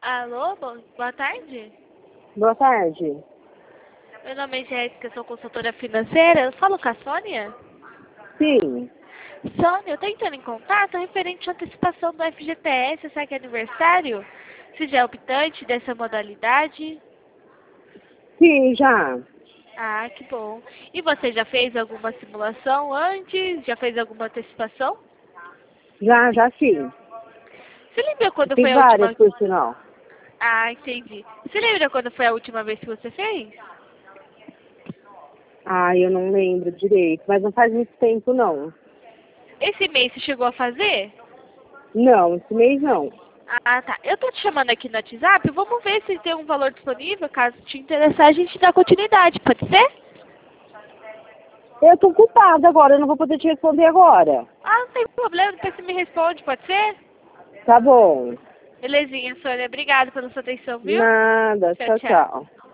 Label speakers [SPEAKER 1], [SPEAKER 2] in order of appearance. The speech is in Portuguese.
[SPEAKER 1] Alô, boa tarde.
[SPEAKER 2] Boa tarde.
[SPEAKER 1] Meu nome é Jéssica, sou consultora financeira. Eu falo com a Sônia?
[SPEAKER 2] Sim.
[SPEAKER 1] Sônia, eu tô entrando em contato referente à antecipação do FGTS, sabe que é aniversário? Você já é optante dessa modalidade?
[SPEAKER 2] Sim, já.
[SPEAKER 1] Ah, que bom. E você já fez alguma simulação antes? Já fez alguma antecipação?
[SPEAKER 2] Já sim.
[SPEAKER 1] Você lembra quando
[SPEAKER 2] Tem
[SPEAKER 1] foi a
[SPEAKER 2] várias,
[SPEAKER 1] última...
[SPEAKER 2] por sinal.
[SPEAKER 1] Ah, entendi. Você lembra quando foi a última vez que você fez?
[SPEAKER 2] Eu não lembro direito, mas não faz muito tempo, não.
[SPEAKER 1] Esse mês você chegou a fazer?
[SPEAKER 2] Não, esse mês não.
[SPEAKER 1] Ah, tá. Eu tô te chamando aqui no WhatsApp. Vamos ver se tem um valor disponível. Caso te interessar, a gente dá continuidade. Pode ser?
[SPEAKER 2] Eu tô ocupada agora, eu não vou poder te responder agora.
[SPEAKER 1] Ah, não tem problema. Depois você me responde. Pode ser?
[SPEAKER 2] Tá bom.
[SPEAKER 1] Belezinha, Sônia. Obrigada pela sua atenção, viu?
[SPEAKER 2] Nada.
[SPEAKER 1] Tchau,
[SPEAKER 2] Tchau,
[SPEAKER 1] tchau.
[SPEAKER 2] tchau.